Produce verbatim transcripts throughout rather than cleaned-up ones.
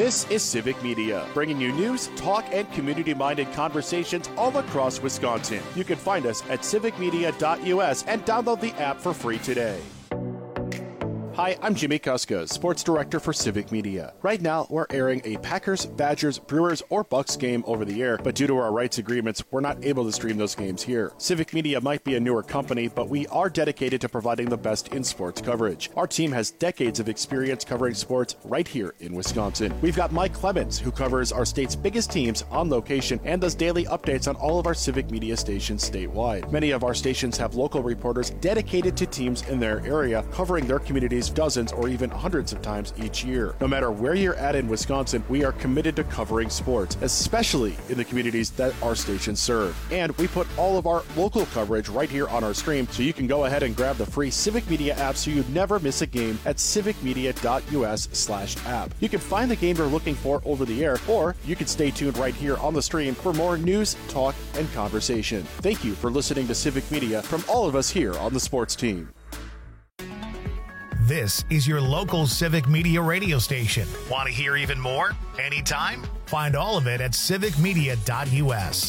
This is Civic Media, bringing you news, talk, and community-minded conversations all across Wisconsin. You can find us at civic media dot U S and download the app for free today. Hi, I'm Jimmy Kuska, Sports Director for Civic Media. Right now, we're airing a Packers, Badgers, Brewers, or Bucks game over the air, but due to our rights agreements, we're not able to stream those games here. Civic Media might be a newer company, but we are dedicated to providing the best in sports coverage. Our team has decades of experience covering sports right here in Wisconsin. We've got Mike Clemens, who covers our state's biggest teams on location and does daily updates on all of our Civic Media stations statewide. Many of our stations have local reporters dedicated to teams in their area, covering their communities dozens or even hundreds of times each year. No matter where you're at in Wisconsin, we are committed to covering sports, especially in the communities that our stations serve. And we put all of our local coverage right here on our stream, so you can go ahead and grab the free Civic Media app so you never miss a game at civic media dot U S slash app. You can find the game you're looking for over the air, or you can stay tuned right here on the stream for more news, talk, and conversation. Thank you for listening to Civic Media from all of us here on the sports team. This is your local Civic Media radio station. Want to hear even more? Anytime? Find all of it at civic media dot U S.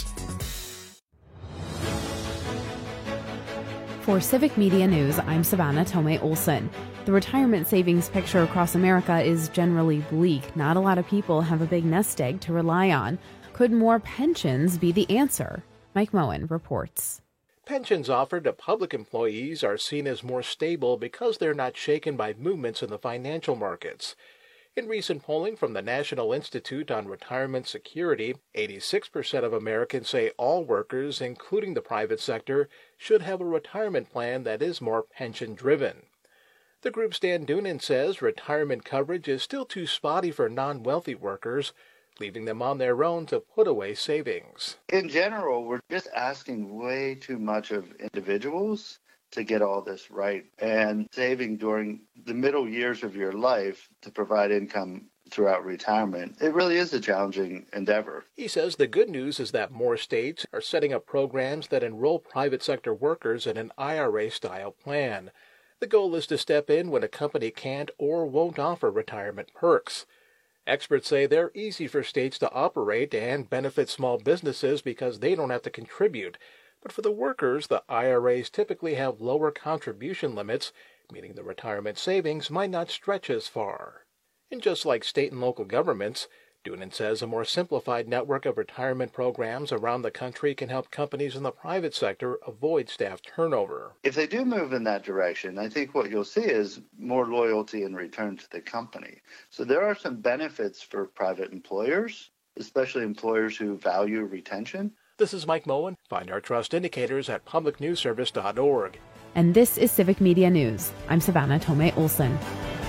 For Civic Media News, I'm Savannah Tomei Olson. The retirement savings picture across America is generally bleak. Not a lot of people have a big nest egg to rely on. Could more pensions be the answer? Mike Moen reports. Pensions offered to public employees are seen as more stable because they're not shaken by movements in the financial markets. In recent polling from the National Institute on Retirement Security, eighty-six percent of Americans say all workers, including the private sector, should have a retirement plan that is more pension-driven. The group's Dan Doonan says retirement coverage is still too spotty for non-wealthy workers, leaving them on their own to put away savings. In general, we're just asking way too much of individuals to get all this right, and saving during the middle years of your life to provide income throughout retirement. It really is a challenging endeavor. He says the good news is that more states are setting up programs that enroll private sector workers in an I R A-style plan. The goal is to step in when a company can't or won't offer retirement perks. Experts say they're easy for states to operate and benefit small businesses because they don't have to contribute. But for the workers, the I R As typically have lower contribution limits, meaning the retirement savings might not stretch as far. And just like state and local governments, Doonan says a more simplified network of retirement programs around the country can help companies in the private sector avoid staff turnover. If they do move in that direction, I think what you'll see is more loyalty in return to the company. So there are some benefits for private employers, especially employers who value retention. This is Mike Moen. Find our trust indicators at public news service dot org. And this is Civic Media News. I'm Savannah Tomei Olson.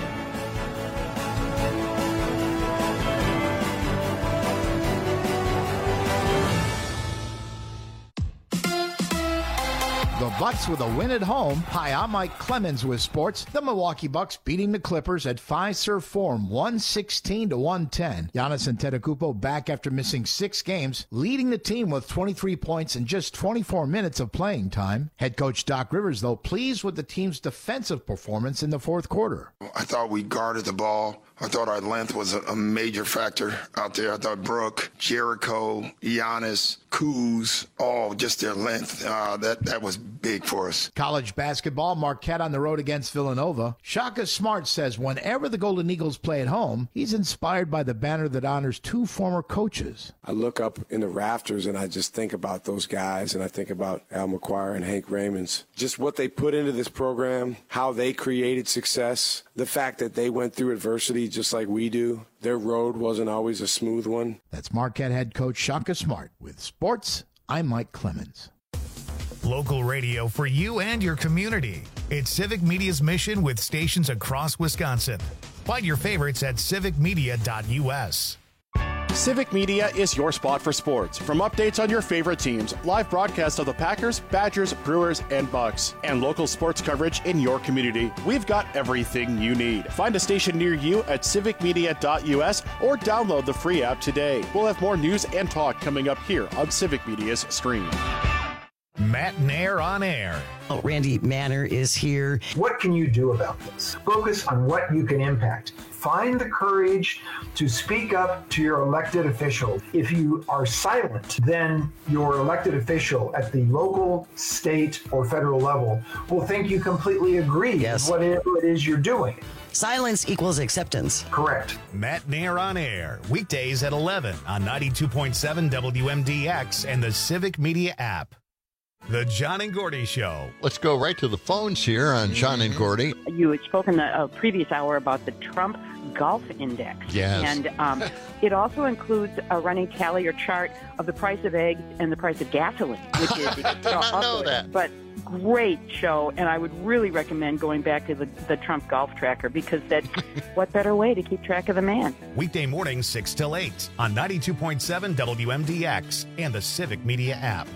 The Bucks with a win at home. Hi, I'm Mike Clemens with sports. The Milwaukee Bucks beating the Clippers at Fiserv Forum one sixteen to one ten. Giannis Antetokounmpo back after missing six games, leading the team with twenty-three points in just twenty-four minutes of playing time. Head coach Doc Rivers, though, pleased with the team's defensive performance in the fourth quarter. I thought we guarded the ball. I thought our length was a, a major factor out there. I thought Brooke, Jericho, Giannis, Kuz, all just their length. Uh, that, that was big for us. College basketball, Marquette on the road against Villanova. Shaka Smart says whenever the Golden Eagles play at home, he's inspired by the banner that honors two former coaches. I look up in the rafters and I just think about those guys, and I think about Al McGuire and Hank Raymonds. Just what they put into this program, how they created success, the fact that they went through adversity just like we do. Their road wasn't always a smooth one. That's Marquette head coach Shaka Smart. With sports, I'm Mike Clemens. Local radio for you and your community. It's Civic Media's mission with stations across Wisconsin. Find your favorites at civic media dot U S. Civic Media is your spot for sports. From updates on your favorite teams, live broadcasts of the Packers, Badgers, Brewers, and Bucks, and local sports coverage in your community, we've got everything you need. Find a station near you at civic media dot U S or download the free app today. We'll have more news and talk coming up here on Civic Media's stream. Matt Nair on air. Oh, Randy Manner is here. What can you do about this? Focus on what you can impact. Find the courage to speak up to your elected official. If you are silent, then your elected official at the local, state, or federal level will think you completely agree Yes. with whatever it is you're doing. Silence equals acceptance. Correct. Matt Nair on air, weekdays at eleven on ninety-two point seven W M D X and the Civic Media app. The John and Gordy Show. Let's go right to the phones here on John and Gordy. You had spoken a, a previous hour about the Trump Golf Index. Yes. And um, it also includes a running tally or chart of the price of eggs and the price of gasoline, which is I did not know that. But great show, and I would really recommend going back to the, the Trump Golf Tracker, because that what better way to keep track of the man? Weekday mornings six till eight on ninety-two point seven W M D X and the Civic Media app.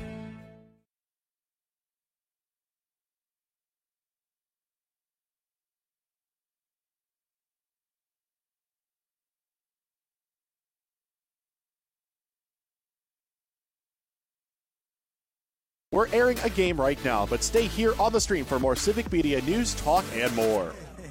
We're airing a game right now, but stay here on the stream for more Civic Media news, talk, and more.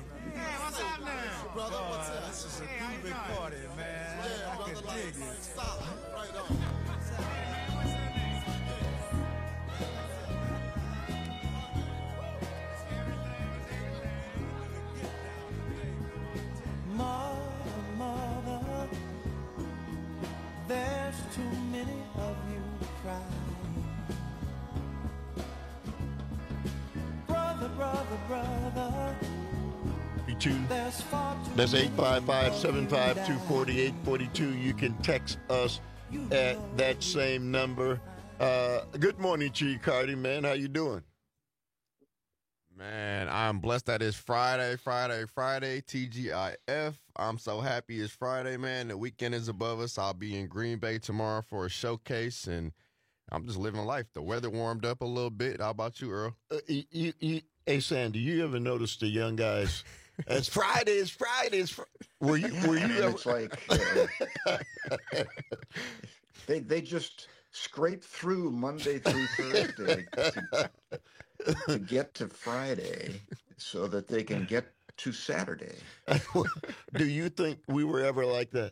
There's too many of you crying. Brother, brother, brother. That's eight five five, seven five two, four eight four two. You can text us at that same number. Uh, good morning to you, Cardi, man. How you doing? Man, I'm blessed that it's Friday, Friday, Friday, T G I F. I'm so happy it's Friday, man. The weekend is above us. I'll be in Green Bay tomorrow for a showcase, and I'm just living life. The weather warmed up a little bit. How about you, Earl? Uh, you, you, you, hey, Sandy, you ever notice the young guys? It's Friday, it's Friday, it's Friday. Were you, were you ever? It's like uh, they, they just scrape through Monday through Thursday to, to get to Friday so that they can get to Saturday. Do you think we were ever like that?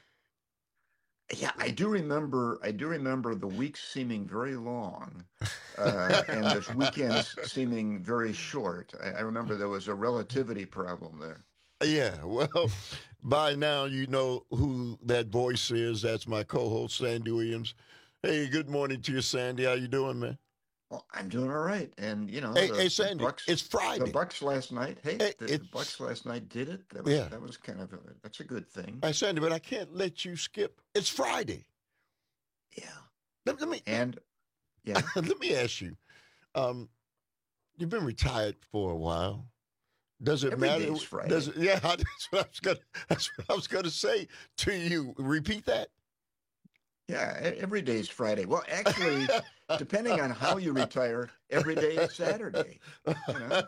Yeah, I do remember. I do remember the weeks seeming very long, uh, and the weekends seeming very short. I, I remember there was a relativity problem there. Yeah, well, by now you know who that voice is. That's my co-host, Sandy Williams. Hey, good morning to you, Sandy. How you doing, man? Well, I'm doing all right, and you know, hey, the, hey Sandy, the Bucks, it's Friday. The Bucks last night. Hey, hey the, the Bucks last night did it. That was, yeah, that was kind of a, that's a good thing. Hey, Sandy, but I can't let you skip. It's Friday. Yeah. Let, let me and yeah. Let me ask you. Um, you've been retired for a while. Does it Every matter? day's Friday. Does it, yeah, that's what I was gonna. That's what I was gonna say to you. Repeat that. Yeah, every day is Friday. Well, actually, depending on how you retire, every day is Saturday. You know?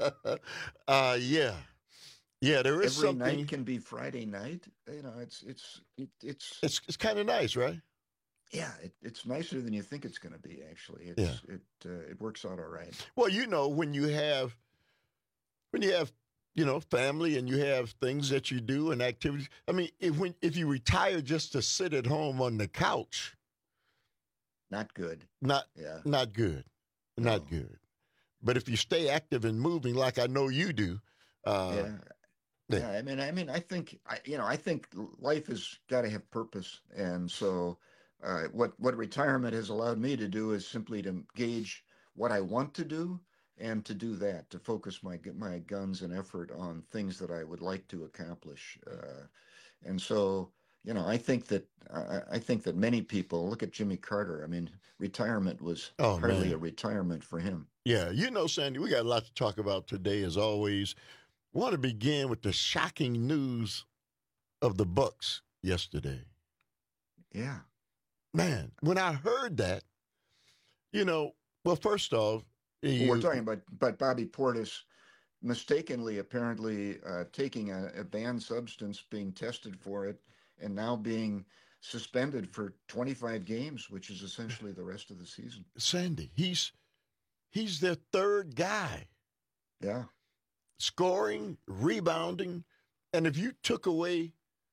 Uh, yeah, yeah. There is every something. night can be Friday night. You know, it's it's it, it's it's it's kind of nice, right? Yeah, it, it's nicer than you think it's going to be. Actually, it's, yeah, it uh, it works out all right. Well, you know, when you have when you have you know family and you have things that you do and activities. I mean, if when if you retire just to sit at home on the couch, not good. Not yeah, not good, no. not good. But if you stay active and moving, like I know you do, uh, yeah. Yeah, I mean, I mean, I think, I, you know, I think life has got to have purpose, and so uh, what what retirement has allowed me to do is simply to gauge what I want to do, and to do that, to focus my my guns and effort on things that I would like to accomplish, uh, and so, you know, I think that I, I think that many people look at Jimmy Carter. I mean, retirement was oh, hardly man. a retirement for him. Yeah, you know, Sandy, we got a lot to talk about today, as always. I want to begin with the shocking news of the Bucks yesterday. Yeah. Man, when I heard that, you know, well, first off, you, well, we're talking about, about Bobby Portis mistakenly, apparently, uh, taking a, a banned substance, being tested for it, and now being suspended for twenty-five games, which is essentially the rest of the season. Sandy, he's he's their third guy. Yeah. Scoring, rebounding, And if you took away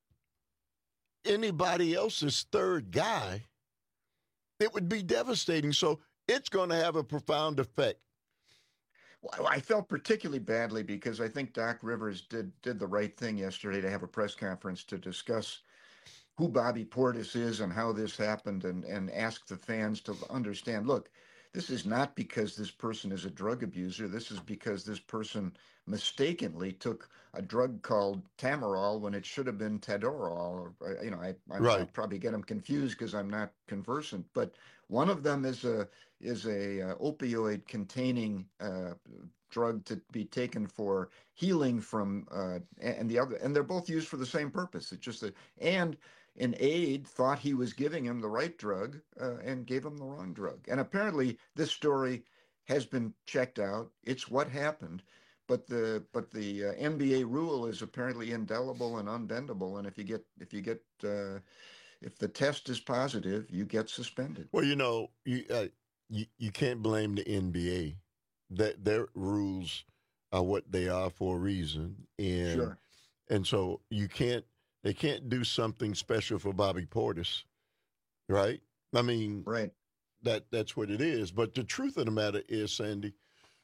anybody else's third guy, it would be devastating. So it's going to have a profound effect. Well, I felt particularly badly because I think Doc Rivers did did the right thing yesterday to have a press conference to discuss who Bobby Portis is and how this happened, and, and ask the fans to understand, look, this is not because this person is a drug abuser. This is because this person mistakenly took a drug called Tamarol when it should have been Tadorol. Or, you know, I, I, right. I probably get them confused because I'm not conversant. But one of them is a is a uh, opioid containing uh, drug to be taken for healing from, uh, and the other, and they're both used for the same purpose. It's just that, and an aide thought he was giving him the right drug uh, and gave him the wrong drug. And apparently this story has been checked out. It's what happened. But the but the uh, N B A rule is apparently indelible and unbendable. And if you get if you get uh, if the test is positive, you get suspended. Well, you know, you uh, you, you can't blame the N B A. That their rules are what they are for a reason, and Sure. and so you can't. They can't do something special for Bobby Portis, right? I mean, right. That that's what it is. But the truth of the matter is, Sandy,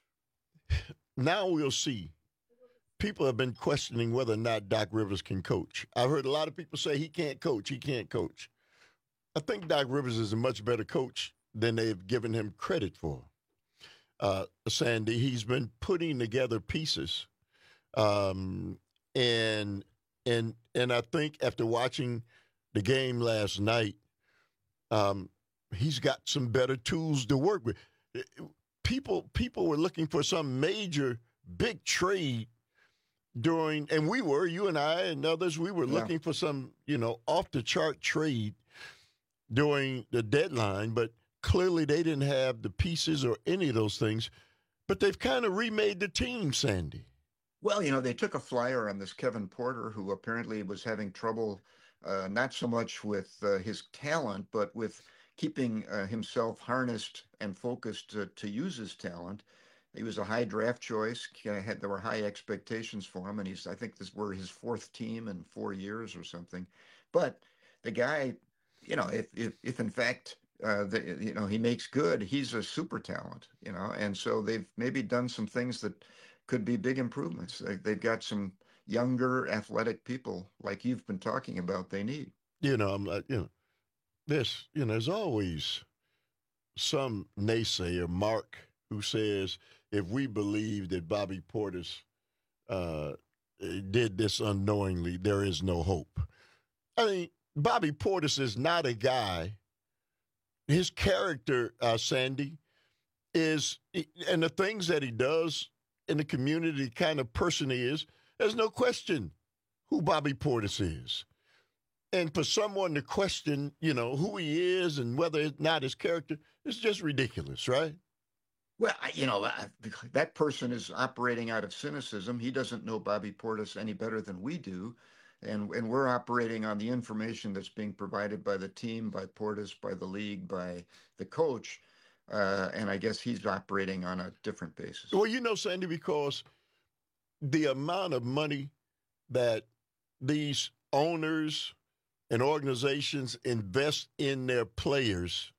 now we'll see. People have been questioning whether or not Doc Rivers can coach. I've heard a lot of people say he can't coach. He can't coach. I think Doc Rivers is a much better coach than they've given him credit for. Uh, Sandy, he's been putting together pieces, um, and. And and I think after watching the game last night, um, he's got some better tools to work with. People people were looking for some major big trade during, and we were, you and I and others, we were Yeah. looking for some, you know, off the chart trade during the deadline, but clearly they didn't have the pieces or any of those things. But they've kind of remade the team, Sandy. Well, you know, they took a flyer on this Kevin Porter, who apparently was having trouble, uh, not so much with uh, his talent, but with keeping uh, himself harnessed and focused to, to use his talent. He was a high draft choice. Had there were high expectations for him, and he's I think this were his fourth team in four years or something. But the guy, you know, if if if in fact uh, the, you know he makes good, he's a super talent, you know, and so they've maybe done some things that could be big improvements. They, they've got some younger, athletic people like you've been talking about. They need. You know, I'm like, you know, this, you know, there's always some naysayer, Mark, who says if we believe that Bobby Portis uh, did this unknowingly, there is no hope. I mean, Bobby Portis is not a guy. His character, uh, Sandy, is, and the things that he does in the community, the kind of person he is, there's no question who Bobby Portis is. And for someone to question, you know, who he is and whether or not his character, it's just ridiculous, right? Well, I- you know, I- that person is operating out of cynicism. He doesn't know Bobby Portis any better than we do. And, and we're operating on the information that's being provided by the team, by Portis, by the league, by the coach. Uh, and I guess he's operating on a different basis. Well, you know, Sandy, because the amount of money that these owners and organizations invest in their players,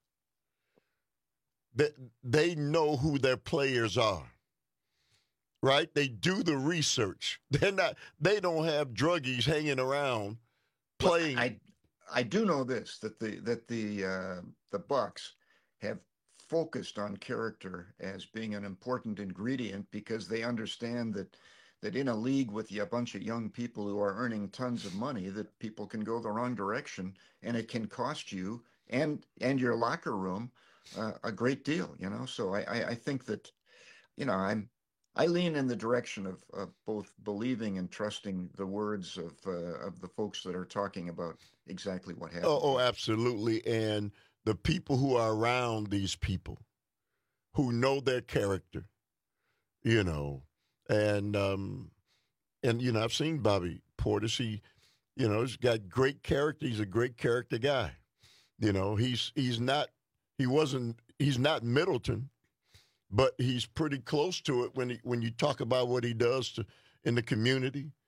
that they know who their players are, right? They do the research. They're not. They don't have druggies hanging around playing. Well, I I do know this, that the that the uh, the Bucks have focused on character as being an important ingredient because they understand that that in a league with a bunch of young people who are earning tons of money, that people can go the wrong direction and it can cost you and and your locker room uh, a great deal, you know. So I, I I think that, you know, I'm I lean in the direction of, of both believing and trusting the words of uh, of the folks that are talking about exactly what happened. Oh, oh, absolutely. And the people who are around these people, who know their character, you know, and um, and you know, I've seen Bobby Portis. He, you know, he's got great character. He's a great character guy. You know, he's he's not he wasn't he's not Middleton, but he's pretty close to it when he, when you talk about what he does to in the community,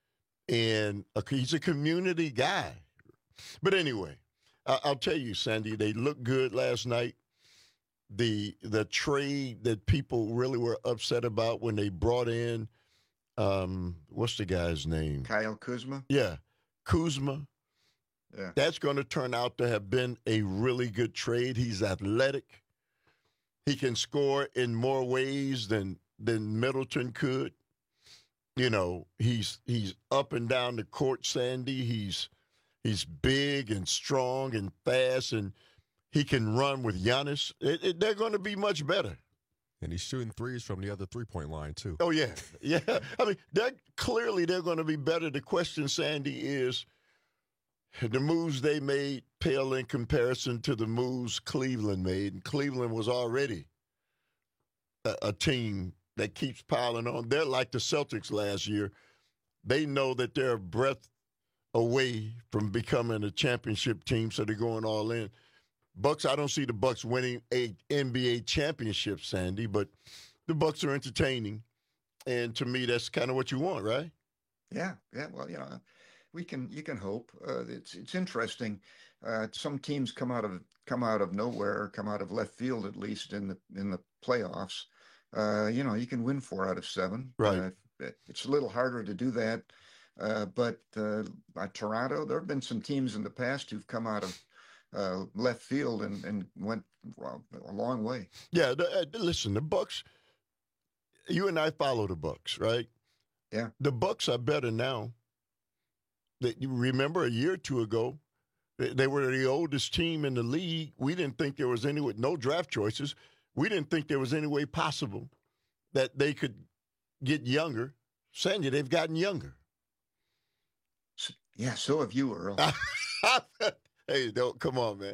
and a, he's a community guy. But anyway, I, I'll tell you, Sandy, they looked good last night. The the trade that people really were upset about when they brought in, um, what's the guy's name? Kyle Kuzma? Yeah, Kuzma. Yeah. That's going to turn out to have been a really good trade. He's athletic. He can score in more ways than than Middleton could. You know, he's he's up and down the court, Sandy. He's he's big and strong and fast, and he can run with Giannis. It, it, they're going to be much better. And he's shooting threes from the other three-point line, too. Oh, yeah. Yeah. I mean, they're, clearly they're going to be better. The question, Sandy, is the moves they made pale in comparison to the moves Cleveland made. And Cleveland was already a, a team that keeps piling on. They're like the Celtics last year. They know that they're a breath away from becoming a championship team, so they're going all in. Bucks, I don't see the Bucks winning a N B A championship, Sandy, but the Bucks are entertaining, and to me, that's kind of what you want, right? Yeah, yeah. Well, you know, we can you can hope. Uh, it's it's interesting. Uh, some teams come out of come out of nowhere, come out of left field, at least in the in the playoffs. Uh, you know, you can win four out of seven. Right. Uh, it's a little harder to do that, uh, but uh, by Toronto, there have been some teams in the past who've come out of Uh, left field and, and went well, a long way. Yeah, the, uh, listen, the Bucks. You and I follow the Bucks, right? Yeah. The Bucks are better now. That you remember a year or two ago, they, they were the oldest team in the league. We didn't think there was any no draft choices. We didn't think there was any way possible that they could get younger. Sandy, they've gotten younger. Yeah, so have you, Earl. Hey, don't come on, man.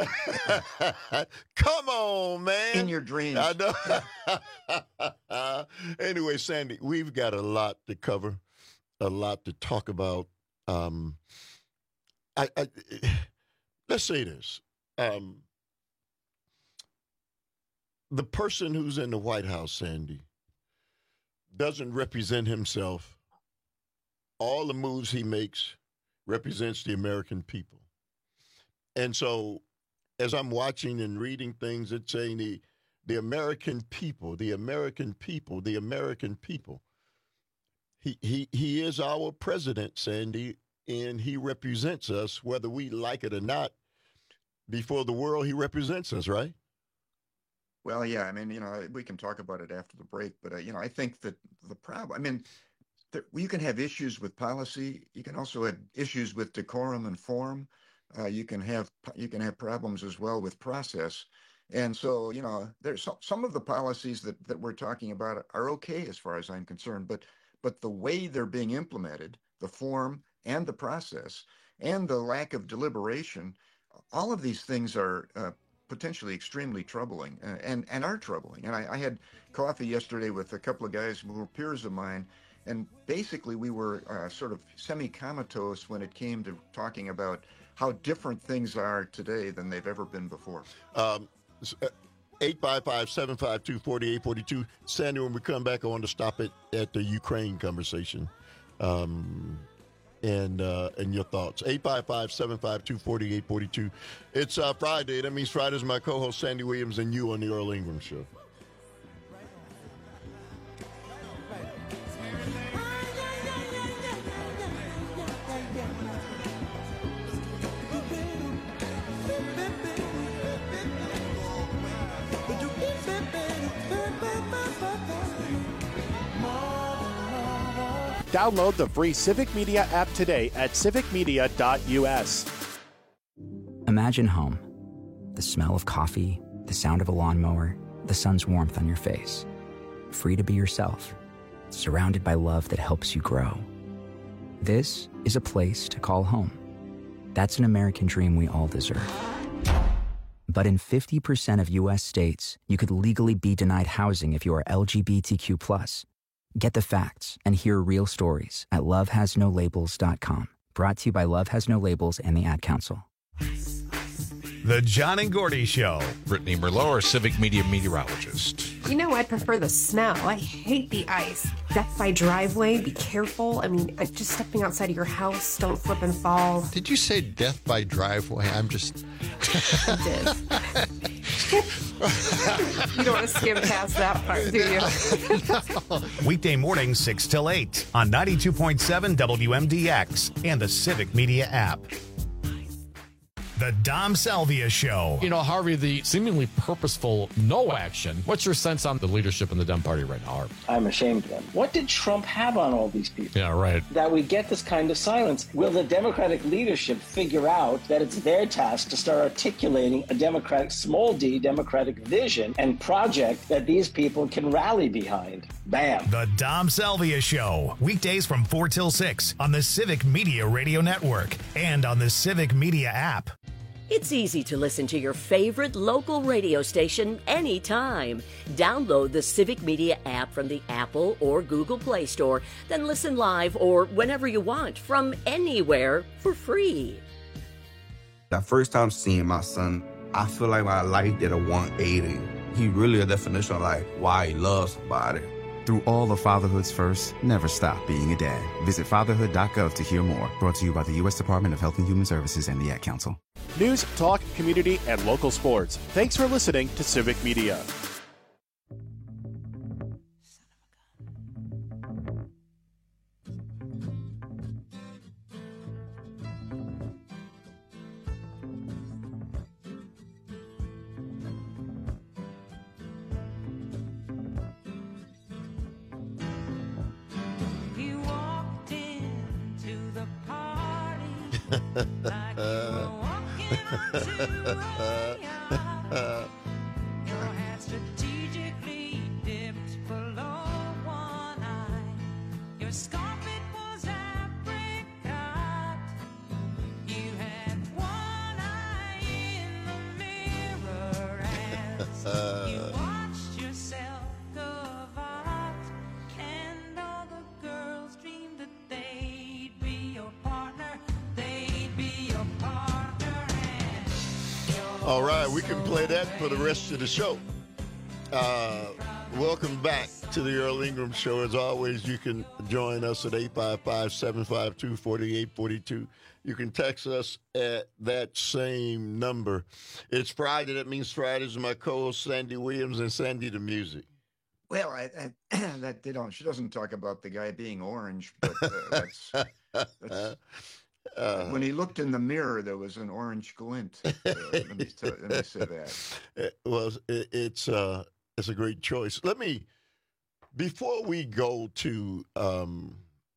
Come on, man. In your dreams. I know. Anyway, Sandy, we've got a lot to cover, a lot to talk about. Um, I, I let's say this: um, the person who's in the White House, Sandy, doesn't represent himself. All the moves he makes represents the American people. And so as I'm watching and reading things, it's saying the, the American people, the American people, the American people. He, he, he is our president, Sandy, and he represents us, whether we like it or not. Before the world, he represents us, right? Well, yeah, I mean, you know, we can talk about it after the break, but, uh, you know, I think that the problem, I mean, there, you can have issues with policy. You can also have issues with decorum and form. Uh, you can have you can have problems as well with process, and so you know there's some, some of the policies that, that we're talking about are okay as far as I'm concerned, but but the way they're being implemented, the form and the process, and the lack of deliberation, all of these things are uh, potentially extremely troubling uh, and and are troubling. And I, I had coffee yesterday with a couple of guys who were peers of mine, and basically we were uh, sort of semi-comatose when it came to talking about how different things are today than they've ever been before. Um, eight five five, seven five two, four eight four two. Sandy, when we come back, I want to stop it at the Ukraine conversation um, and uh, and your thoughts. eight five five, seven five two, four eight four two. It's uh, Friday. That means Friday's my co-host, Sandy Williams, and you on the Earl Ingram Show. Download the free Civic Media app today at civic media dot u s. Imagine home. The smell of coffee, the sound of a lawnmower, the sun's warmth on your face. Free to be yourself, surrounded by love that helps you grow. This is a place to call home. That's an American dream we all deserve. But in fifty percent of U S states, you could legally be denied housing if you are L G B T Q plus. Get the facts and hear real stories at love has no labels dot com. Brought to you by Love Has No Labels and the Ad Council. The John and Gordy Show. Brittany Merlot, our Civic Media meteorologist. You know, I prefer the smell. I hate the ice. Death by driveway, be careful. I mean, just stepping outside of your house, don't slip and fall. Did you say death by driveway? I'm just... I did. You don't want to skim past that part, do you? Weekday mornings, six till eight on ninety-two point seven W M D X and the Civic Media app. The Dom Salvia Show. You know, Harvey, the seemingly purposeful no action. What's your sense on the leadership in the Dem Party right now, Harvey? I'm ashamed of them. What did Trump have on all these people? Yeah, right. That we get this kind of silence. Will the Democratic leadership figure out that it's their task to start articulating a Democratic, small d, Democratic vision and project that these people can rally behind? Bam. The Dom Salvia Show. Weekdays from four till six on the Civic Media Radio Network and on the Civic Media app. It's easy to listen to your favorite local radio station anytime. Download the Civic Media app from the Apple or Google Play Store, then listen live or whenever you want from anywhere for free. The first time seeing my son, I feel like my life did a one eighty. He really a definition of like why he loves somebody. Through all of fatherhood's first, never stop being a dad. Visit fatherhood dot gov to hear more. Brought to you by the U S Department of Health and Human Services and the Ad Council. News, talk, community, and local sports. Thanks for listening to Civic Media. You walked into the party like you were walking onto a yacht. Your hat strategically dipped below one eye. Your scarf, it was apricot. You had one eye in the mirror as you watched yourself go out. And all the girls dreamed that they'd be your partner. They'd be your partner. And you're All right, we can play that for the rest of the show. Uh, welcome back to the Earl Ingram Show. As always, you can join us at eight five five, seven five two, four eight four two. You can text us at that same number. It's Friday. That means Fridays with my co-host Sandy Williams and Sandy the Music. Well, I, I, that they don't. She doesn't talk about the guy being orange, but uh, that's, that's Uh, when he looked in the mirror, there was an orange glint. Uh, let, me tell, let me say that. It was. It, it's. Uh, it's a great choice. Let me. Before we go to um,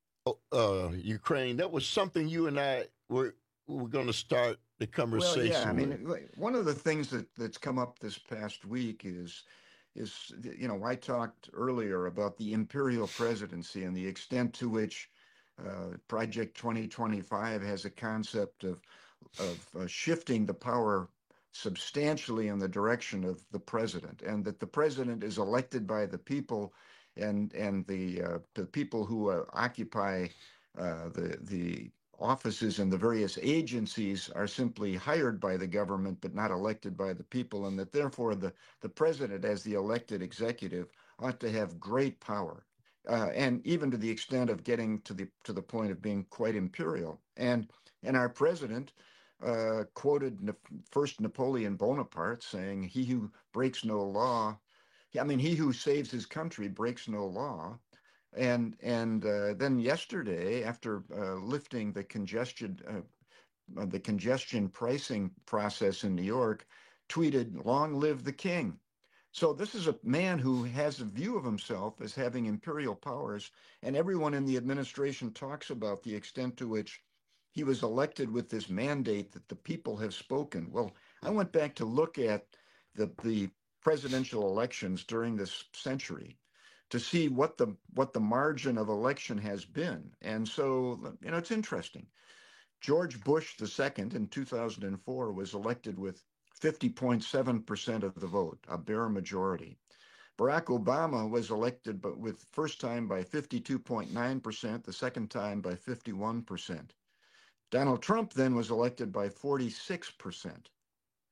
uh, Ukraine, that was something you and I were were going to start the conversation. Well, yeah. I mean, with. one of the things that, that's come up this past week is is you know I talked earlier about the imperial presidency and the extent to which uh, Project twenty twenty-five has a concept of of uh, shifting the power substantially in the direction of the president, and that the president is elected by the people, and and the uh, the people who uh, occupy uh, the the offices in the various agencies are simply hired by the government but not elected by the people, and that therefore the the president, as the elected executive, ought to have great power, uh, and even to the extent of getting to the to the point of being quite imperial. And and our president uh, quoted ne- first Napoleon Bonaparte saying, "He who breaks no law, I mean, he who saves his country breaks no law." And and uh, then yesterday, after uh, lifting the congestion uh, uh, the congestion pricing process in New York, tweeted, "Long live the king." So this is a man who has a view of himself as having imperial powers, and everyone in the administration talks about the extent to which he was elected with this mandate that the people have spoken. Well, I went back to look at the the presidential elections during this century to see what the what the margin of election has been. And so, you know, it's interesting. George Bush the second in two thousand four was elected with fifty point seven percent of the vote, a bare majority. Barack Obama was elected but with first time by fifty-two point nine percent, the second time by fifty-one percent. Donald Trump then was elected by forty-six percent.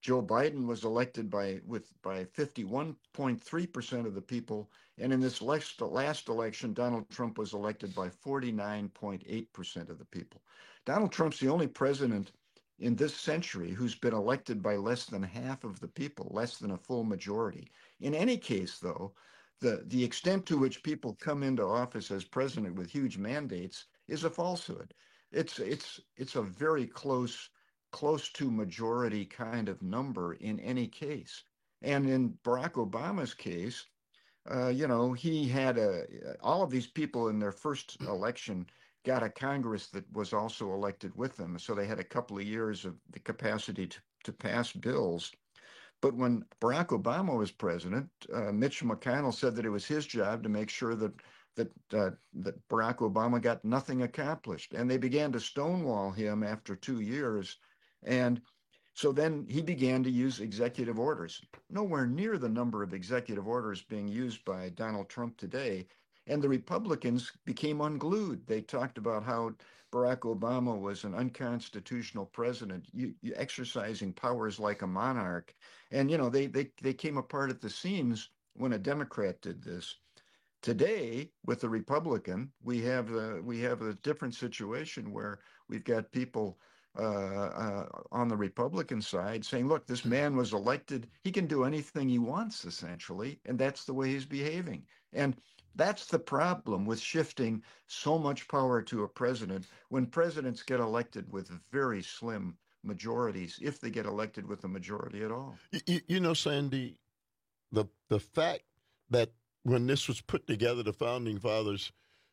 Joe Biden was elected by with by fifty-one point three percent of the people, and in this last, last election, Donald Trump was elected by forty-nine point eight percent of the people. Donald Trump's the only president in this century who's been elected by less than half of the people, less than a full majority. In any case, though, the, the extent to which people come into office as president with huge mandates is a falsehood. It's it's it's a very close, close to majority kind of number in any case. And in Barack Obama's case, uh, you know, he had a, all of these people in their first election got a Congress that was also elected with them. So they had a couple of years of the capacity to, to pass bills. But when Barack Obama was president, uh, Mitch McConnell said that it was his job to make sure that that uh, that Barack Obama got nothing accomplished. And they began to stonewall him after two years. And so then he began to use executive orders, nowhere near the number of executive orders being used by Donald Trump today. And the Republicans became unglued. They talked about how Barack Obama was an unconstitutional president, you, you exercising powers like a monarch. And, you know, they, they, they came apart at the seams when a Democrat did this. Today, with the Republican, we have a, we have a different situation where we've got people uh, uh, on the Republican side saying, look, this man was elected. He can do anything he wants, essentially, and that's the way he's behaving. And that's the problem with shifting so much power to a president when presidents get elected with very slim majorities, if they get elected with a majority at all. You, you know, Sandy, the the fact that when this was put together, the Founding Fathers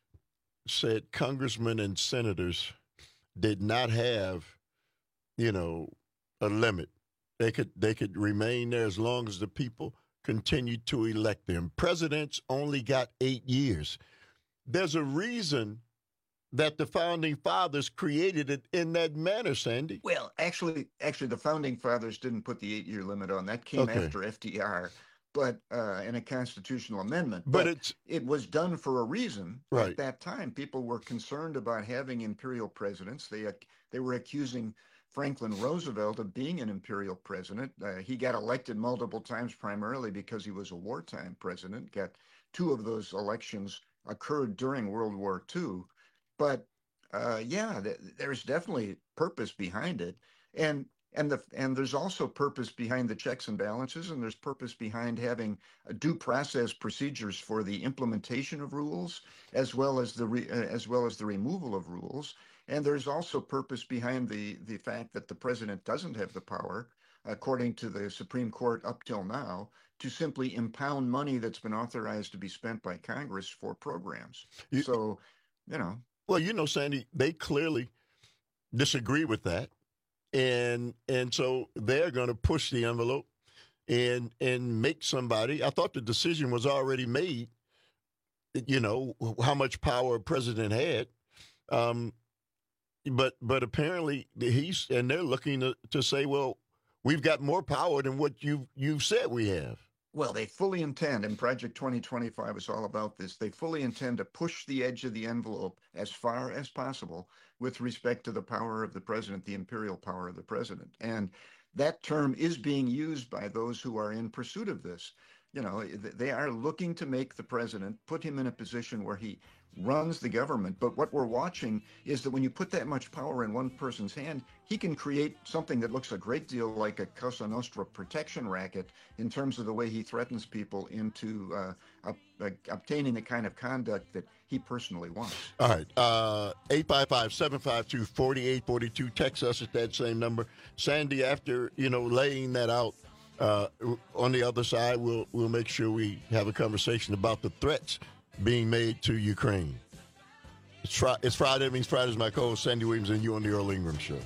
said congressmen and senators did not have, you know, a limit. They could they could remain there as long as the people continued to elect them. Presidents only got eight years. There's a reason that the Founding Fathers created it in that manner, Sandy. Well, actually, actually, the Founding Fathers didn't put the eight-year limit on. That came Okay. after F D R, but uh, in a constitutional amendment. But it's- it was done for a reason. Right. At that time, people were concerned about having imperial presidents. They ac- they were accusing Franklin Roosevelt of being an imperial president. Uh, he got elected multiple times primarily because he was a wartime president. Got two of those elections occurred during World War Two. But uh, yeah, th- there's definitely purpose behind it, and and the and there's also purpose behind the checks and balances, and there's purpose behind having a due process procedures for the implementation of rules, as well as the re, uh, as well as the removal of rules. And there's also purpose behind the the fact that the president doesn't have the power, according to the Supreme Court up till now, to simply impound money that's been authorized to be spent by Congress for programs. So, you know. Well, you know, Sandy, they clearly disagree with that. And and so they're going to push the envelope and and make somebody. I thought the decision was already made, you know, how much power a president had. Um, but but apparently he's and they're looking to, to say, well, we've got more power than what you you've said we have. Well, they fully intend, and Project twenty twenty-five is all about this, they fully intend to push the edge of the envelope as far as possible with respect to the power of the president, the imperial power of the president. And that term is being used by those who are in pursuit of this. You know, they are looking to make the president, put him in a position where he runs the government. But what we're watching is that when you put that much power in one person's hand, he can create something that looks a great deal like a Cosa Nostra protection racket in terms of the way he threatens people into uh, up, uh, obtaining the kind of conduct that he personally wants. All right. Uh, eight five five, seven five two, four eight four two. Text us at that same number. Sandy, after, you know, laying that out, uh, on the other side, we'll we'll make sure we have a conversation about the threats being made to Ukraine. It's, fri- it's Friday. It means Friday's my co-host, Sandy Williams, and you on the Earl Ingram Show.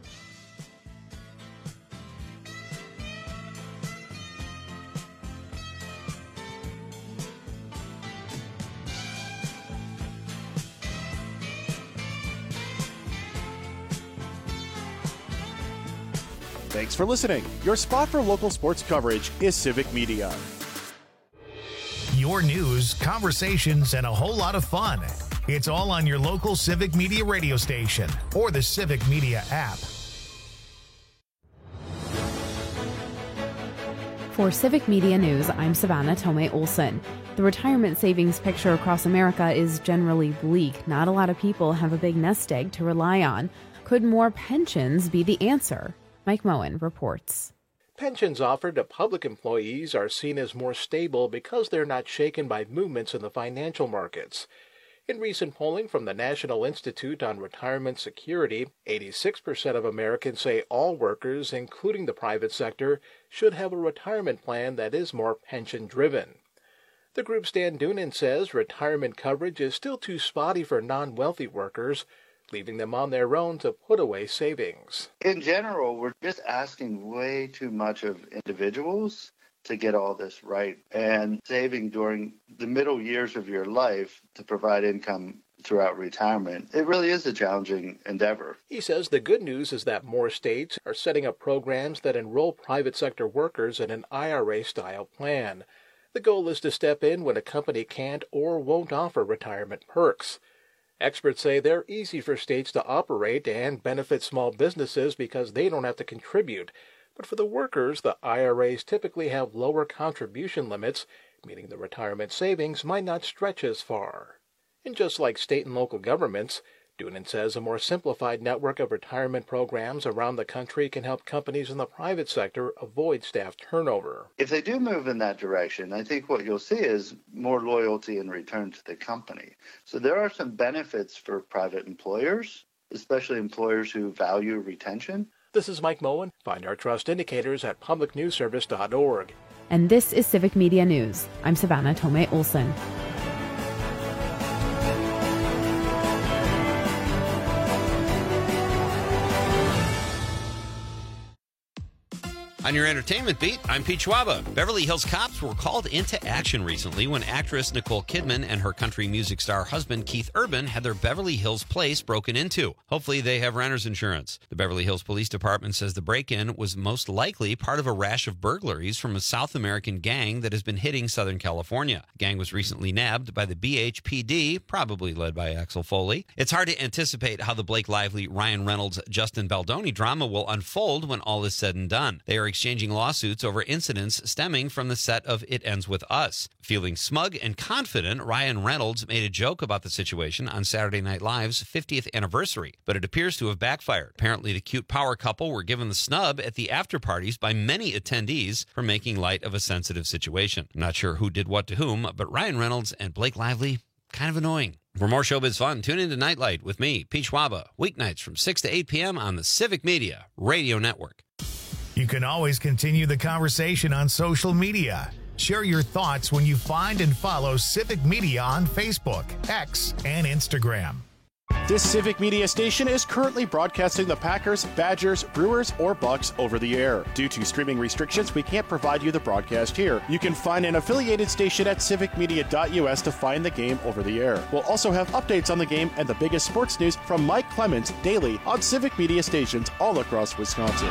Thanks for listening. Your spot for local sports coverage is Civic Media. Your news, conversations, and a whole lot of fun. It's all on your local Civic Media radio station or the Civic Media app. For Civic Media News, I'm Savannah Tomei Olson. The retirement savings picture across America is generally bleak. Not a lot of people have a big nest egg to rely on. Could more pensions be the answer? Mike Moen reports. Pensions offered to public employees are seen as more stable because they're not shaken by movements in the financial markets. In recent polling from the National Institute on Retirement Security, eighty-six percent of Americans say all workers, including the private sector, should have a retirement plan that is more pension-driven. The group's Dan Doonan says retirement coverage is still too spotty for non-wealthy workers, leaving them on their own to put away savings. In general, we're just asking way too much of individuals to get all this right, and saving during the middle years of your life to provide income throughout retirement, it really is a challenging endeavor. He says the good news is that more states are setting up programs that enroll private sector workers in an I R A-style plan. The goal is to step in when a company can't or won't offer retirement perks. Experts say they're easy for states to operate and benefit small businesses because they don't have to contribute. But for the workers, the I R As typically have lower contribution limits, meaning the retirement savings might not stretch as far. And just like state and local governments, Doonan says a more simplified network of retirement programs around the country can help companies in the private sector avoid staff turnover. If they do move in that direction, I think what you'll see is more loyalty and return to the company. So there are some benefits for private employers, especially employers who value retention. This is Mike Moen. Find our trust indicators at public news service dot org. And this is Civic Media News. I'm Savannah Tomei Olson. On your entertainment beat, I'm Pete Schwaba. Beverly Hills cops were called into action recently when actress Nicole Kidman and her country music star husband Keith Urban had their Beverly Hills place broken into. Hopefully they have renter's insurance. The Beverly Hills Police Department says the break-in was most likely part of a rash of burglaries from a South American gang that has been hitting Southern California. The gang was recently nabbed by the B H P D, probably led by Axel Foley. It's hard to anticipate how the Blake Lively, Ryan Reynolds, Justin Baldoni drama will unfold when all is said and done. They are exchanging lawsuits over incidents stemming from the set of It Ends With Us. Feeling smug and confident, Ryan Reynolds made a joke about the situation on Saturday Night Live's fiftieth anniversary, but it appears to have backfired. Apparently, the cute power couple were given the snub at the after parties by many attendees for making light of a sensitive situation. I'm not sure who did what to whom, but Ryan Reynolds and Blake Lively, kind of annoying. For more showbiz fun, tune into Nightlight with me, Pete Schwaba, weeknights from six to eight p.m. on the Civic Media Radio Network. You can always continue the conversation on social media. Share your thoughts when you find and follow Civic Media on Facebook, X, and Instagram. This Civic Media station is currently broadcasting the Packers, Badgers, Brewers, or Bucks over the air. Due to streaming restrictions, we can't provide you the broadcast here. You can find an affiliated station at civic media dot u s to find the game over the air. We'll also have updates on the game and the biggest sports news from Mike Clemens daily on Civic Media stations all across Wisconsin.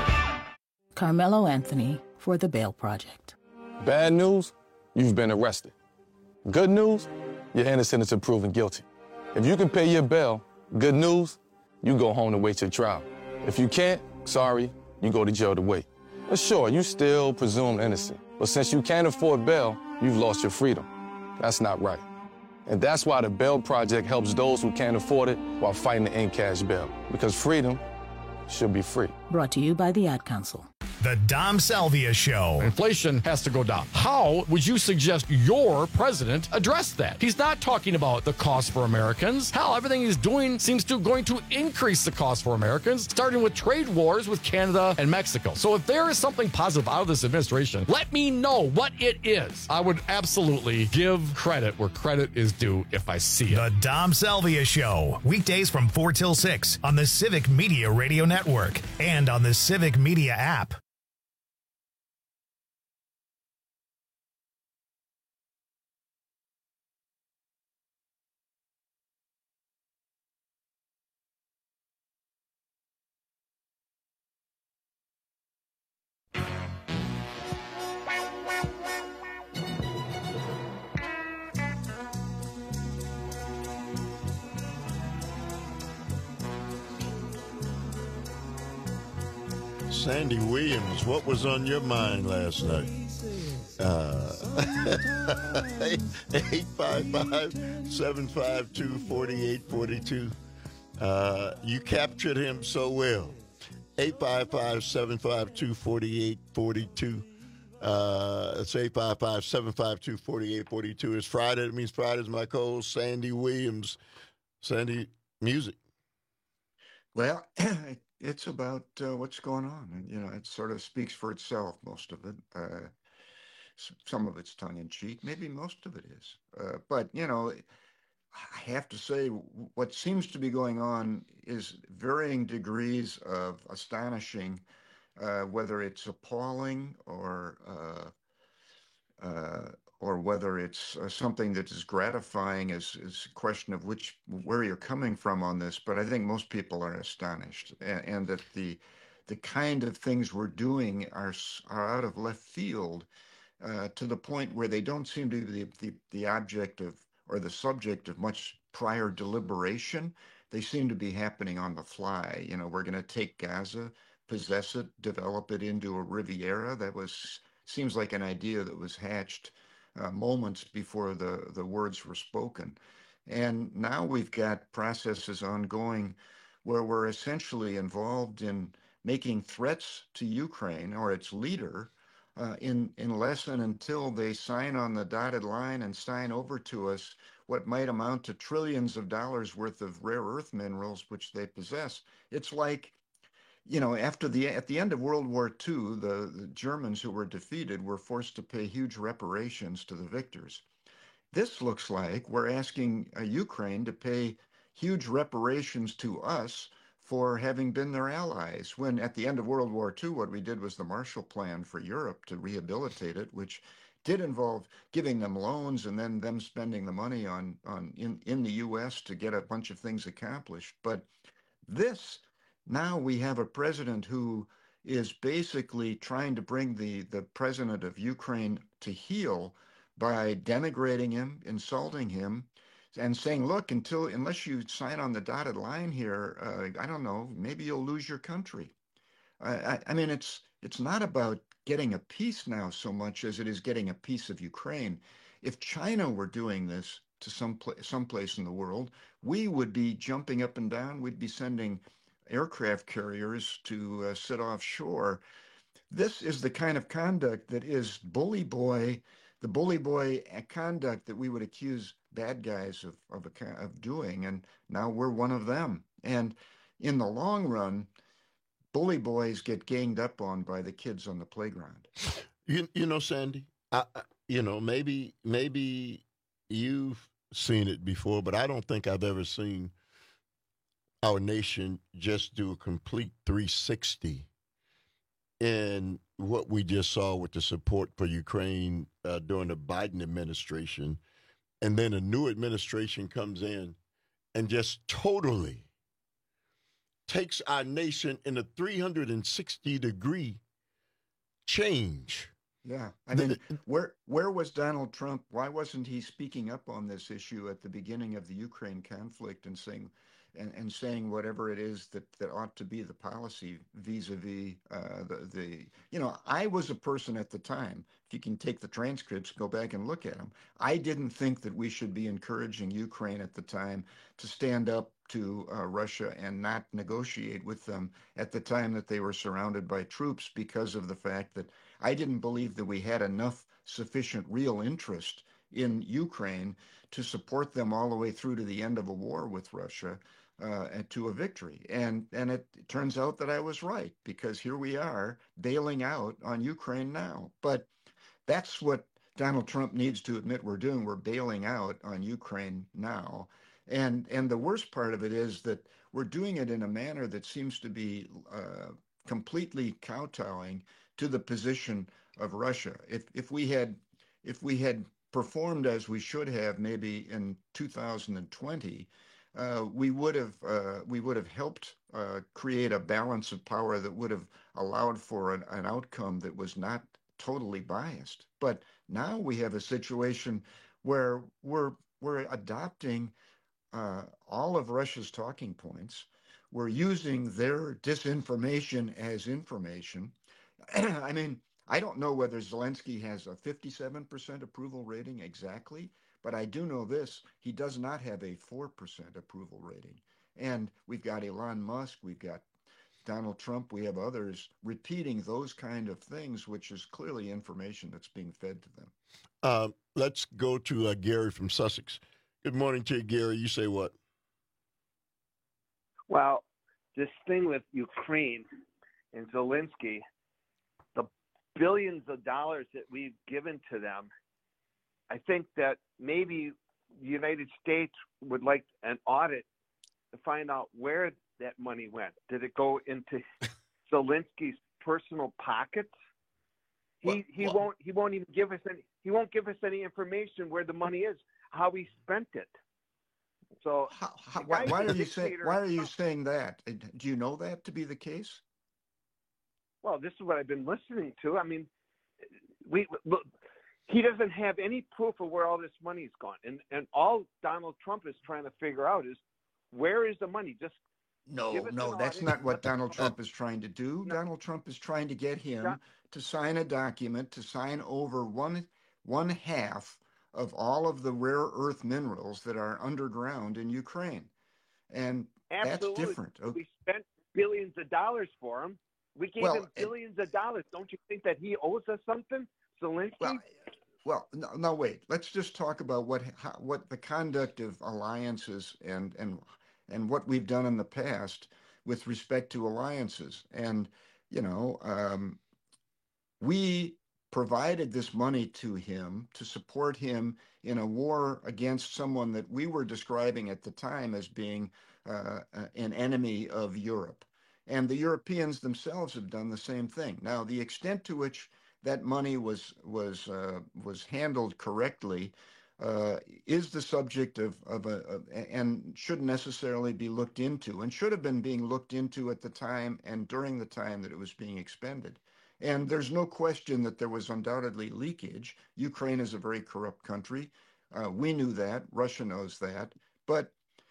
Carmelo Anthony for the Bail Project. Bad news, you've been arrested. Good news, you're innocent until proven guilty. If you can pay your bail, good news, you go home to wait your trial. If you can't, sorry, you go to jail to wait. But sure, you still presumed innocent. But since you can't afford bail, you've lost your freedom. That's not right. And that's why the Bail Project helps those who can't afford it while fighting to end cash bail. Because freedom should be free. Brought to you by the Ad Council. The Dom Salvia Show. Inflation has to go down. How would you suggest your president address that? He's not talking about the cost for Americans. Hell, everything he's doing seems to going to increase the cost for Americans, starting with trade wars with Canada and Mexico. So if there is something positive out of this administration, let me know what it is. I would absolutely give credit where credit is due if I see it. The Dom Salvia Show. Weekdays from four till six on the Civic Media Radio Network and on the Civic Media app. Sandy Williams, what was on your mind last night? Uh, eight five five, seven five two, four eight four two. Uh, you captured him so well. eight five five, seven five two, four eight four two. Uh, it's eight five five, seven five two, four eight four two. It's Friday. It means Friday's my co-host, Sandy Williams. Sandy, music. Well, it's about uh, what's going on. And, you know, it sort of speaks for itself, most of it. Uh, some of it's tongue-in-cheek. Maybe most of it is. Uh, but, you know, I have to say what seems to be going on is varying degrees of astonishing, uh, whether it's appalling or uh, uh, or whether it's uh, something that is gratifying is, is a question of which where you're coming from on this. But I think most people are astonished, and, and that the the kind of things we're doing are are out of left field, uh, to the point where they don't seem to be the, the, the object of or the subject of much prior deliberation. They seem to be happening on the fly. You know, we're going to take Gaza, possess it, develop it into a Riviera. That was seems like an idea that was hatched uh, moments before the, the words were spoken. And now we've got processes ongoing where we're essentially involved in making threats to Ukraine or its leader uh, in, unless and until they sign on the dotted line and sign over to us what might amount to trillions of dollars worth of rare earth minerals, which they possess. It's like, you know, after the at the end of World War Two, the, the Germans who were defeated were forced to pay huge reparations to the victors. This looks like we're asking uh, Ukraine to pay huge reparations to us for having been their allies, when at the end of World War Two, what we did was the Marshall Plan for Europe to rehabilitate it, which did involve giving them loans and then them spending the money on, on in, in the U S to get a bunch of things accomplished. But this, now we have a president who is basically trying to bring the, the president of Ukraine to heel by denigrating him, insulting him, and saying, look, until unless you sign on the dotted line here, uh, I don't know, maybe you'll lose your country. I, I, I mean, it's it's not about getting a peace now so much as it is getting a piece of Ukraine. If China were doing this to some pla- someplace in the world, we would be jumping up and down. We'd be sending aircraft carriers to uh, sit offshore. This is the kind of conduct that is bully boy, the bully boy conduct that we would accuse bad guys of, of, a, of doing, and now we're one of them. And in the long run, bully boys get ganged up on by the kids on the playground. You, you know, Sandy, I, you know, maybe maybe you've seen it before, but I don't think I've ever seen our nation just do a complete three sixty in what we just saw with the support for Ukraine uh, during the Biden administration. And then a new administration comes in and just totally takes our nation in a three hundred sixty degree change. Yeah. I mean, where where was Donald Trump? Why wasn't he speaking up on this issue at the beginning of the Ukraine conflict and saying and, and saying whatever it is that, that ought to be the policy vis-a-vis uh, the, the, you know, I was a person at the time, if you can take the transcripts, go back and look at them. I didn't think that we should be encouraging Ukraine at the time to stand up to uh, Russia and not negotiate with them at the time that they were surrounded by troops, because of the fact that I didn't believe that we had enough sufficient real interest in Ukraine to support them all the way through to the end of a war with Russia uh, and to a victory. And and it, it turns out that I was right, because here we are bailing out on Ukraine now. But that's what Donald Trump needs to admit we're doing. We're bailing out on Ukraine now. And and the worst part of it is that we're doing it in a manner that seems to be uh, completely kowtowing to the position of Russia. If if we had if we had performed as we should have, maybe in two thousand twenty, uh, we would have uh, we would have helped uh, create a balance of power that would have allowed for an, an outcome that was not totally biased. But now we have a situation where we're we're adopting uh, all of Russia's talking points. We're using their disinformation as information. I mean, I don't know whether Zelensky has a fifty-seven percent approval rating exactly, but I do know this: he does not have a four percent approval rating. And we've got Elon Musk, we've got Donald Trump, we have others repeating those kind of things, which is clearly information that's being fed to them. Uh, let's go to uh, Gary from Sussex. Good morning to you, Gary. You say what? Well, this thing with Ukraine and Zelensky, the billions of dollars that we've given to them, I think that maybe the United States would like an audit to find out where that money went. Did it go into Zelensky's personal pockets? He Well, he well- won't he won't even give us any he won't give us any information where the money is, how he spent it. So How, the why, guy's why a are you saying dictator. why are you saying that? Uh, Do you know that to be the case? Well, this is what I've been listening to. I mean, we look. He doesn't have any proof of where all this money's gone, and and all Donald Trump is trying to figure out is where is the money. Just No, give us no, an that's audit, not what let the- Donald Trump is trying to do. Donald Trump is trying to get him Don- to sign a document to sign over one one half of all of the rare earth minerals that are underground in Ukraine, and Absolutely. that's different. Okay. We spent billions of dollars for him. We gave Well, him billions of dollars. Don't you think that he owes us something, Zelensky? Well, well, no, no, wait. Let's just talk about what how, what the conduct of alliances and and and what we've done in the past with respect to alliances. And you know, um, we provided this money to him to support him in a war against someone that we were describing at the time as being uh, uh, an enemy of Europe. And the Europeans themselves have done the same thing. Now, the extent to which that money was was uh, was handled correctly uh, is the subject of of a of, and shouldn't necessarily be looked into, and should have been being looked into at the time and during the time that it was being expended. And there's no question that there was undoubtedly leakage. Ukraine is a very corrupt country. Uh, we knew that. Russia knows that. But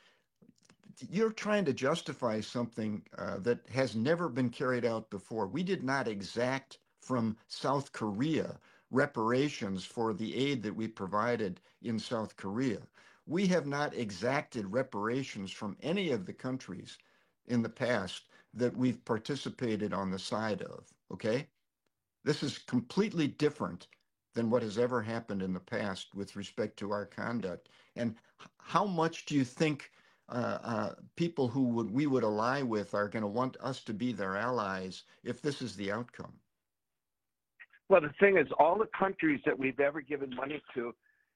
you're trying to justify something uh, that has never been carried out before. We did not exact from South Korea reparations for the aid that we provided in South Korea. We have not exacted reparations from any of the countries in the past that we've participated on the side of, okay? This is completely different than what has ever happened in the past with respect to our conduct. And h- how much do you think uh, uh, people who would we would ally with are going to want us to be their allies if this is the outcome? Well, the thing is, all the countries that we've ever given money to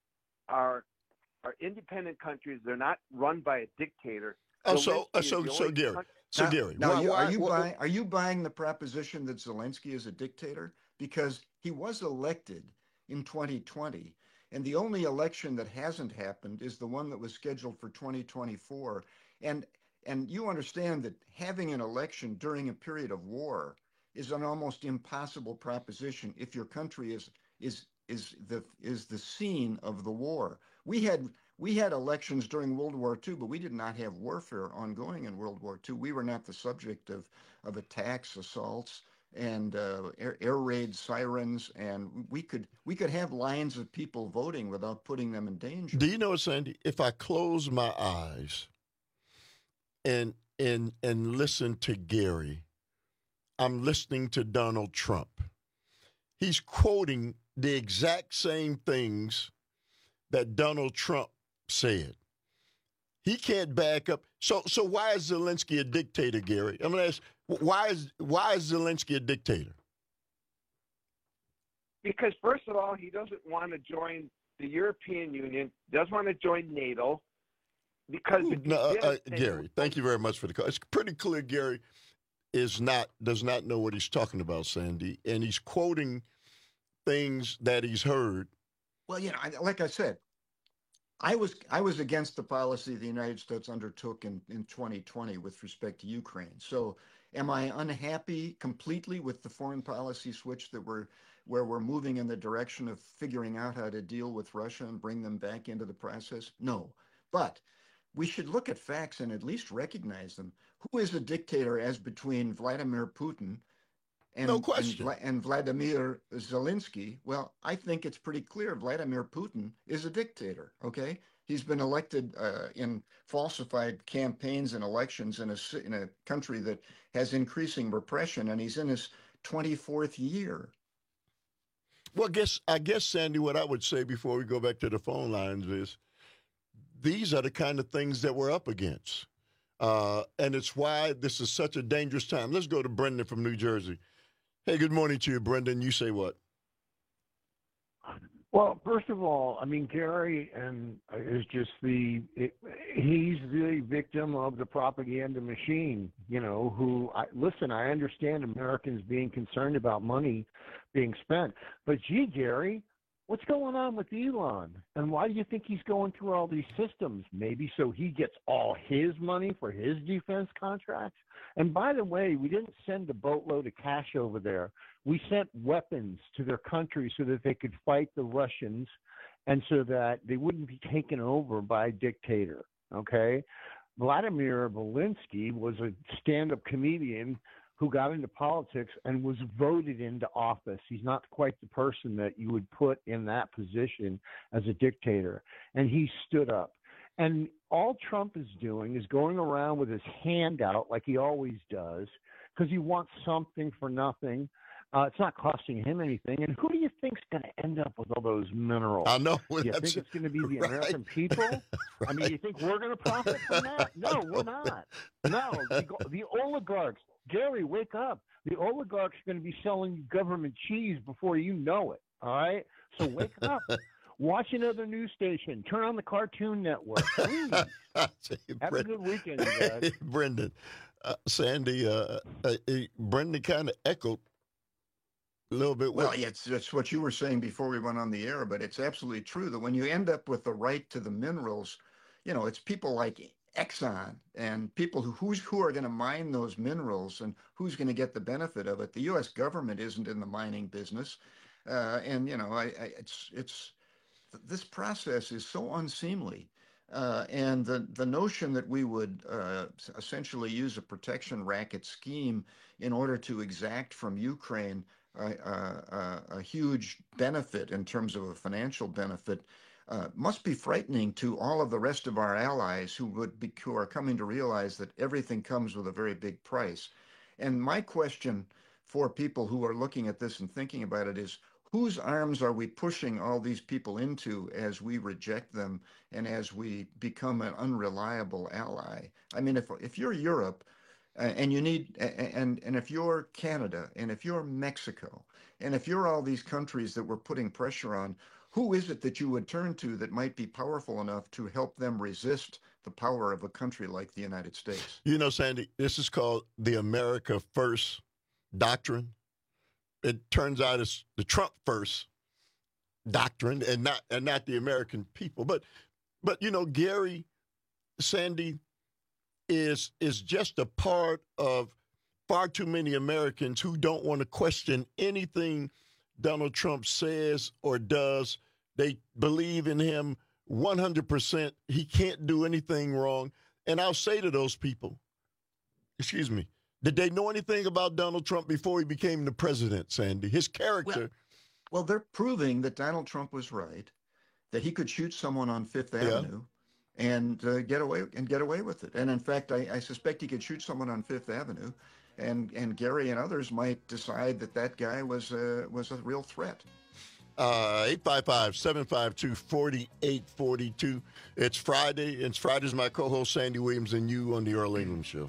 are are independent countries. They're not run by a dictator. Oh, so Zelensky uh, is so the so only Gary, coun- so Now, Gary, now why, you, why, are you why- buying are you buying the proposition that Zelensky is a dictator? Because he was elected in twenty twenty, and the only election that hasn't happened is the one that was scheduled for twenty twenty-four. And and you understand that having an election during a period of war is an almost impossible proposition if your country is is is the is the scene of the war. We had we had elections during World War Two, but we did not have warfare ongoing in World War Two. We were not the subject of of attacks, assaults, and uh, air, air raid sirens, and we could we could have lines of people voting without putting them in danger. Do you know, Sandy? If I close my eyes and and and listen to Gary, I'm listening to Donald Trump. He's quoting the exact same things that Donald Trump said. He can't back up. So so why is Zelensky a dictator, Gary? I'm gonna ask, why is why is Zelensky a dictator? Because first of all, he doesn't want to join the European Union, doesn't want to join NATO, because if he No, uh, did, uh, then- Gary, thank you very much for the call. It's pretty clear Gary is not does not know what he's talking about, Sandy, and he's quoting things that he's heard. Well, you know, I, like I said, I was I was against the policy the United States undertook in, in twenty twenty with respect to Ukraine. So am I unhappy completely with the foreign policy switch that we're where we're moving in the direction of figuring out how to deal with Russia and bring them back into the process? No. But we should look at facts and at least recognize them. Who is a dictator as between Vladimir Putin And, No question. And, and Vladimir Zelensky, well, I think it's pretty clear Vladimir Putin is a dictator, okay? He's been elected uh, in falsified campaigns and elections in a, in a country that has increasing repression, and he's in his twenty-fourth year. Well, I guess, I guess, Sandy, what I would say before we go back to the phone lines is these are the kind of things that we're up against. Uh, and it's why this is such a dangerous time. Let's go to Brendan from New Jersey. Hey, good morning to you, Brendan. You say what? Well, first of all, I mean, Gary and is just the it, he's the victim of the propaganda machine, you know, who I, listen, I understand Americans being concerned about money being spent, but gee, Gary, what's going on with Elon? And why do you think he's going through all these systems? Maybe so he gets all his money for his defense contracts? And by the way, we didn't send a boatload of cash over there. We sent weapons to their country so that they could fight the Russians and so that they wouldn't be taken over by a dictator, okay? Vladimir Zelensky was a stand-up comedian who got into politics and was voted into office. He's not quite the person that you would put in that position as a dictator. And he stood up. And all Trump is doing is going around with his hand out like he always does because he wants something for nothing. Uh, it's not costing him anything. And who do you think's going to end up with all those minerals? I know. Do you think it's going to be the right. American people? Right. I mean, you think we're going to profit from that? No, we're not. No, the, the oligarchs. Gary, wake up. The oligarchs are going to be selling you government cheese before you know it, all right? So wake up. Watch another news station. Turn on the Cartoon Network. Please. Have a good weekend, you guys. Hey, Brendan. Uh, Sandy, uh, uh, Brendan kind of echoed a little bit. Well, yeah, it's, it's what you were saying before we went on the air, but it's absolutely true that when you end up with the right to the minerals, you know, it's people like Exxon and people who who's, who are going to mine those minerals and who's going to get the benefit of it. The U S government isn't in the mining business, uh, and you know, I, I, it's it's this process is so unseemly, uh, and the the notion that we would uh, essentially use a protection racket scheme in order to exact from Ukraine a, a, a huge benefit in terms of a financial benefit. Uh, must be frightening to all of the rest of our allies who would be, who are coming to realize that everything comes with a very big price. And my question for people who are looking at this and thinking about it is, whose arms are we pushing all these people into as we reject them and as we become an unreliable ally? I mean, if if you're Europe uh, and you need, and and if you're Canada and if you're Mexico and if you're all these countries that we're putting pressure on, who is it that you would turn to that might be powerful enough to help them resist the power of a country like the United States? You know, Sandy, this is called the America First doctrine. It turns out it's the Trump First doctrine and not and not the American people. But but you know, Gary, Sandy is is just a part of far too many Americans who don't want to question anything Donald Trump says or does. They believe in him one hundred percent. He can't do anything wrong. And I'll say to those people, excuse me, did they know anything about Donald Trump before he became the president, Sandy? His character. Well, well they're proving that Donald Trump was right, that he could shoot someone on Fifth yeah. Avenue and uh, get away and get away with it. And in fact, I, I suspect he could shoot someone on Fifth Avenue. And and Gary and others might decide that that guy was a, was a real threat. Uh, eight five five, seven five two, four eight four two. It's Friday. It's Friday's my co-host Sandy Williams and you on the Earl England Show.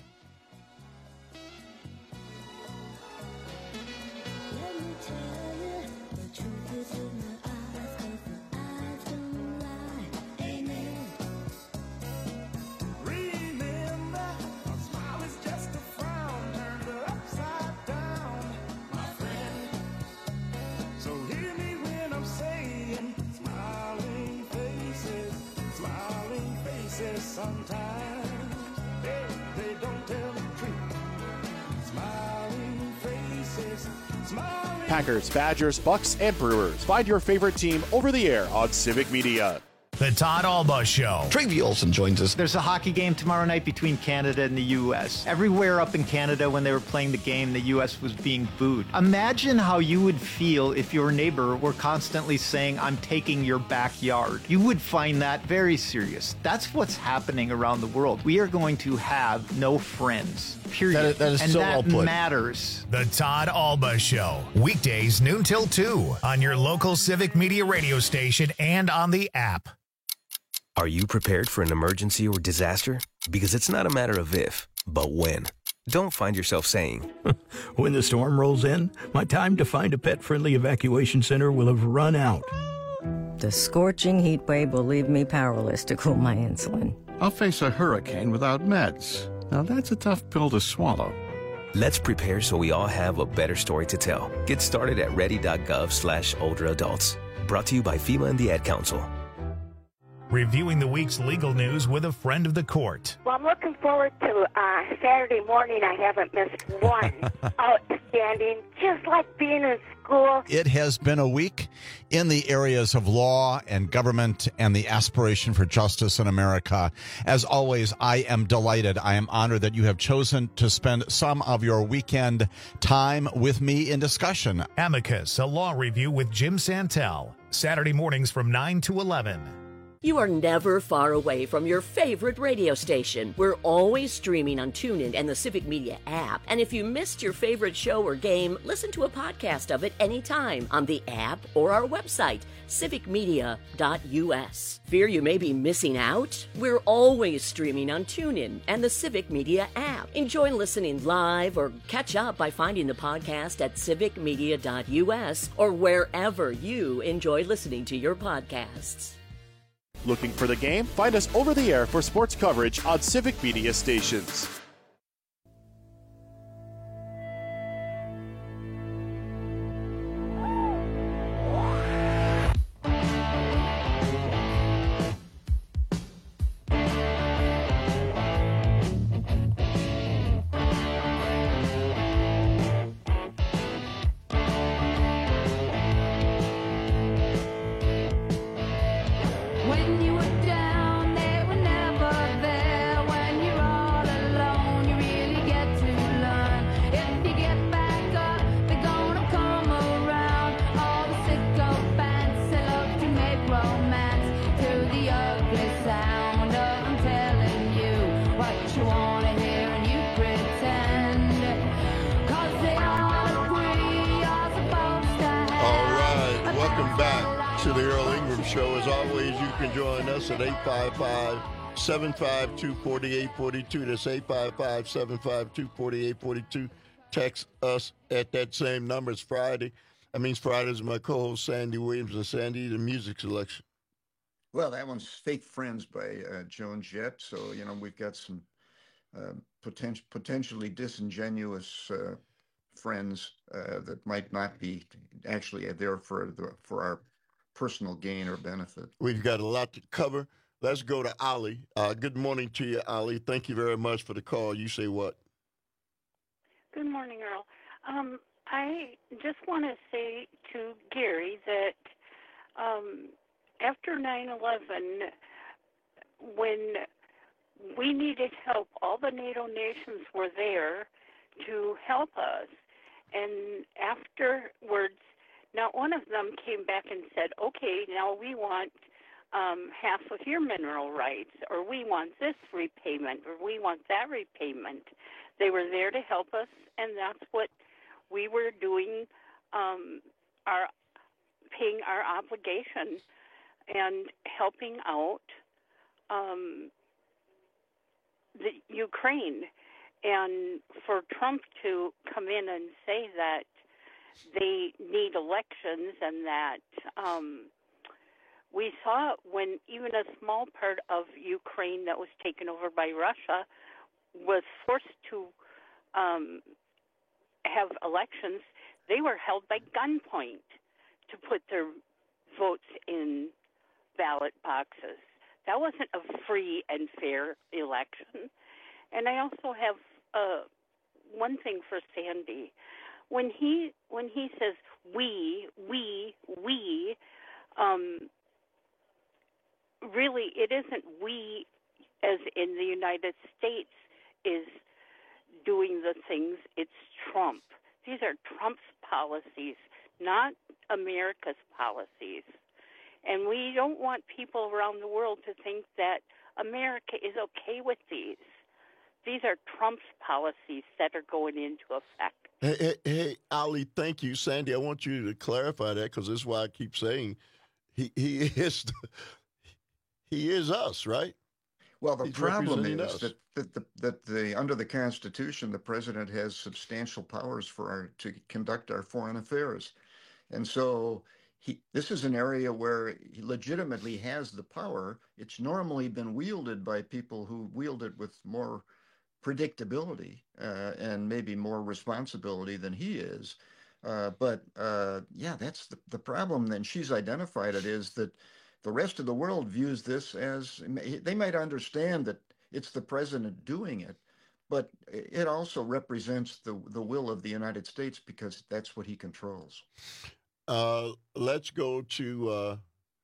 Packers, Badgers, Bucks, and Brewers. Find your favorite team over the air on Civic Media. The Todd Alba Show. Travie Olson joins us. There's a hockey game tomorrow night between Canada and the U S. Everywhere up in Canada when they were playing the game, the U S was being booed. Imagine how you would feel if your neighbor were constantly saying, I'm taking your backyard. You would find that very serious. That's what's happening around the world. We are going to have no friends. Period. That is, that is and so that well put. matters. The Todd Alba Show. Weekdays noon till two on your local Civic Media radio station and on the app. Are you prepared for an emergency or disaster? Because it's not a matter of if, but when. Don't find yourself saying, when the storm rolls in, my time to find a pet-friendly evacuation center will have run out. The scorching heat wave will leave me powerless to cool my insulin. I'll face a hurricane without meds. Now that's a tough pill to swallow. Let's prepare so we all have a better story to tell. Get started at ready.gov slash older adults. Brought to you by FEMA and the Ad Council. Reviewing the week's legal news with a friend of the court. Well, I'm looking forward to uh, Saturday morning. I haven't missed one. Outstanding. Just like being in school. It has been a week in the areas of law and government and the aspiration for justice in America. As always, I am delighted. I am honored that you have chosen to spend some of your weekend time with me in discussion. Amicus, a law review with Jim Santel. Saturday mornings from nine to eleven. You are never far away from your favorite radio station. We're always streaming on TuneIn and the Civic Media app. And if you missed your favorite show or game, listen to a podcast of it anytime on the app or our website, civic media dot u s. Fear you may be missing out? We're always streaming on TuneIn and the Civic Media app. Enjoy listening live or catch up by finding the podcast at civic media dot u s or wherever you enjoy listening to your podcasts. Looking for the game? Find us over the air for sports coverage on Civic Media stations. When you were down, they were never there. When you're all alone, you really get to learn. If you get back up, they're gonna come around. All the sycophants, they love to make romance to the ugly sound of them telling you what you wanna hear and you pretend. 'Cause they all agree you're supposed to have. All right, welcome back to the Earl Ingram Show. As always, you can join us at eight five five, seven five two, four eight four two. That's eight five five, seven five two, four eight four two. Text us at that same number. It's Friday. That means Fridays is my co-host, Sandy Williams. And Sandy, the music selection. Well, that one's Fake Friends by uh, Joan Jett. So, you know, we've got some uh, poten- potentially disingenuous uh, friends uh, that might not be actually there for the for our personal gain or benefit. We've got a lot to cover. Let's go to Ali. Uh, good morning to you, Ali. Thank you very much for the call. You say what? Good morning, Earl. Um, I just want to say to Gary that um, after nine eleven, when we needed help, all the NATO nations were there to help us. And afterwards, not one of them came back and said, okay, now we want um, half of your mineral rights, or we want this repayment, or we want that repayment. They were there to help us, and that's what we were doing, um, our paying our obligation and helping out um, the Ukraine. And for Trump to come in and say that they need elections and that um, we saw when even a small part of Ukraine that was taken over by Russia was forced to um, have elections, they were held by gunpoint to put their votes in ballot boxes. That wasn't a free and fair election. And I also have uh, one thing for Sandy. When he when he says we, we, we, um, really, it isn't we, as in the United States, is doing the things. It's Trump. These are Trump's policies, not America's policies. And we don't want people around the world to think that America is okay with these. These are Trump's policies that are going into effect. Hey, hey, hey, Ali, thank you. Sandy, I want you to clarify that because this is why I keep saying he, he is the, he is us, right? Well, the He's problem representing is us. that, that, the, that the under the Constitution, the president has substantial powers for our, to conduct our foreign affairs. And so he, this is an area where he legitimately has the power. It's normally been wielded by people who wield it with more predictability uh, and maybe more responsibility than he is. Uh, but uh, yeah, that's the, the problem. Then she's identified it is that the rest of the world views this as, they might understand that it's the president doing it, but it also represents the, the will of the United States because that's what he controls. Uh, let's go to uh,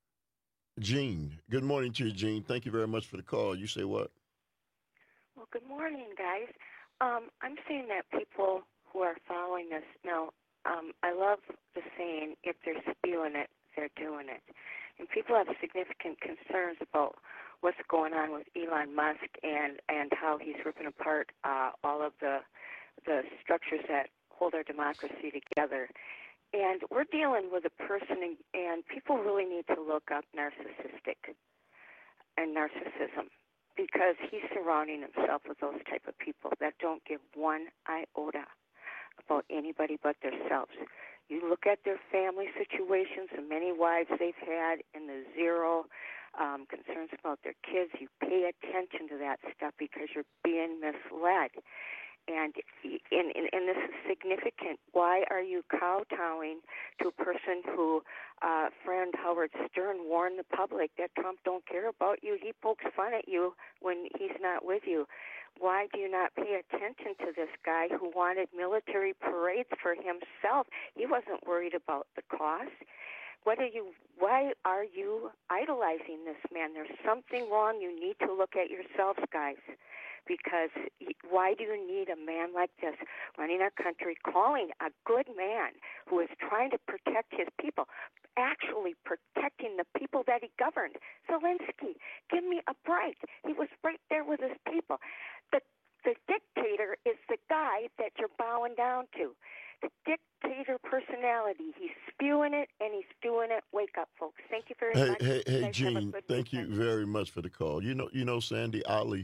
Gene. Good morning to you, Gene. Thank you very much for the call. You say what? Well, good morning, guys. Um, I'm saying that people who are following this, now, um, I love the saying, if they're spewing it, they're doing it. And people have significant concerns about what's going on with Elon Musk and, and how he's ripping apart uh, all of the the structures that hold our democracy together. And we're dealing with a person, and, and people really need to look up narcissistic and narcissism, because he's surrounding himself with those type of people that don't give one iota about anybody but themselves. You look at their family situations, the many wives they've had, and the zero um, concerns about their kids. You pay attention to that stuff because you're being misled. And, and, and this is significant. Why are you kowtowing to a person who, uh, friend Howard Stern warned the public that Trump don't care about you? He pokes fun at you when he's not with you. Why do you not pay attention to this guy who wanted military parades for himself? He wasn't worried about the cost. What are you? Why are you idolizing this man? There's something wrong. You need to look at yourselves, guys. Because why do you need a man like this running our country, calling a good man who is trying to protect his people, actually protecting the people that he governed? Zelensky, give me a break. He was right there with his people. The, the dictator is the guy that you're bowing down to. The dictator personality. He's spewing it, and he's doing it. Wake up, folks. Thank you very Hey, much. hey, You hey, guys have a Gene. good Thank weekend. you very much for the call. You know, you know, Sandy, Ali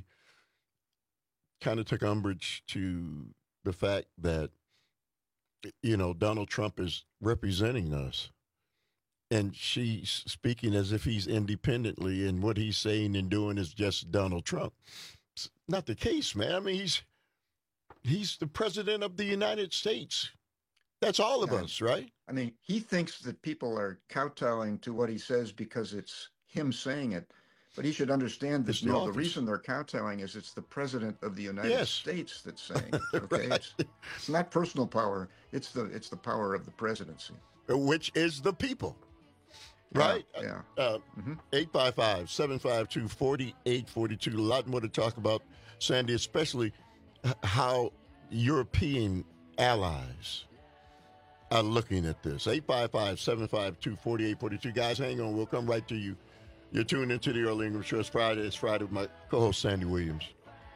kind of took umbrage to the fact that, you know, Donald Trump is representing us. And she's speaking as if he's independently, and what he's saying and doing is just Donald Trump. It's not the case, man. I mean, he's he's the president of the United States. That's all of Yeah. us, right? I mean, he thinks that people are kowtowing to what he says because it's him saying it. But he should understand that It's the no, the office. reason they're kowtowing is it's the president of the United Yes. States that's saying it. Okay, Right. it's, it's not personal power. It's the it's the power of the presidency. Which is the people, right? Yeah. Uh, eight five five, seven five two, four eight four two. A lot more to talk about, Sandy, especially h- how European allies are looking at this. eight five five, seven five two, four eight four two. Guys, hang on. We'll come right to you. You're tuned into the Early English Show. It's Friday. It's Friday with my co-host, Sandy Williams.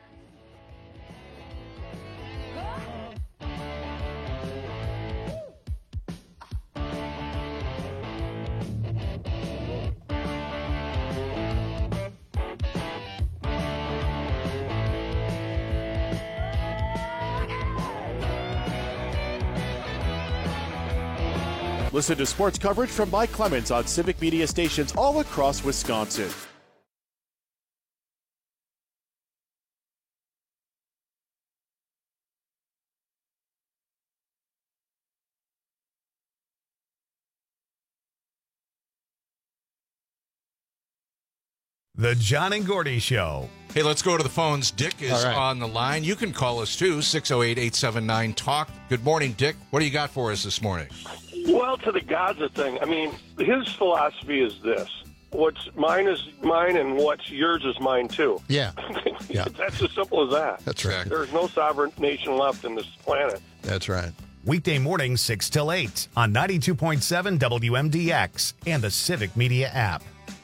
Listen to sports coverage from Mike Clemens on Civic Media stations all across Wisconsin. The John and Gordy Show. Hey, let's go to the phones. Dick is All right. on the line. You can call us too, six oh eight, eight seven nine, talk. Good morning, Dick. What do you got for us this morning? Well, to the Gaza thing, I mean, his philosophy is this. what's mine is mine and what's yours is mine too. Yeah. Yeah. That's as simple as that. That's right. There's no sovereign nation left in this planet. That's right. Weekday mornings six till eight on ninety-two point seven W M D X and the Civic Media app.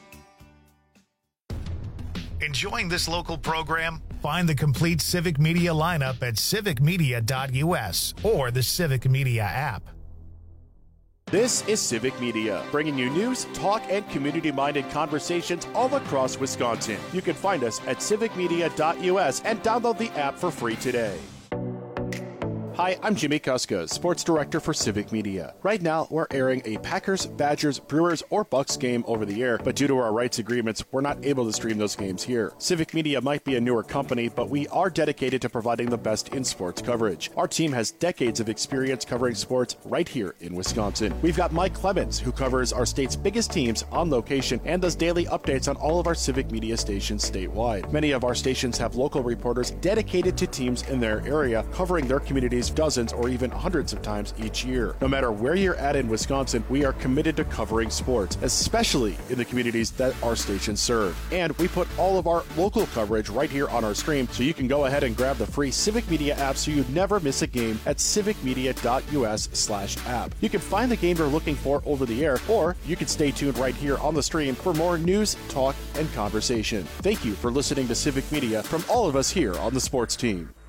Enjoying this local program? Find the complete Civic Media lineup at civic media dot U S or the Civic Media app. This is Civic Media, bringing you news, talk, and community-minded conversations all across Wisconsin. You can find us at civic media dot U S and download the app for free today. Hi, I'm Jimmy Kuska, Sports Director for Civic Media. Right now, we're airing a Packers, Badgers, Brewers, or Bucks game over the air, but due to our rights agreements, we're not able to stream those games here. Civic Media might be a newer company, but we are dedicated to providing the best in sports coverage. Our team has decades of experience covering sports right here in Wisconsin. We've got Mike Clemens, who covers our state's biggest teams on location and does daily updates on all of our Civic Media stations statewide. Many of our stations have local reporters dedicated to teams in their area, covering their communities dozens or even hundreds of times each year. No matter where you're at in Wisconsin, we are committed to covering sports, especially in the communities that our stations serve. And we put all of our local coverage right here on our stream, so you can go ahead and grab the free Civic Media app so you never miss a game at civic media dot U S slash app. You can find the game you're looking for over the air, or you can stay tuned right here on the stream for more news, talk, and conversation. Thank you for listening to Civic Media from all of us here on the sports team.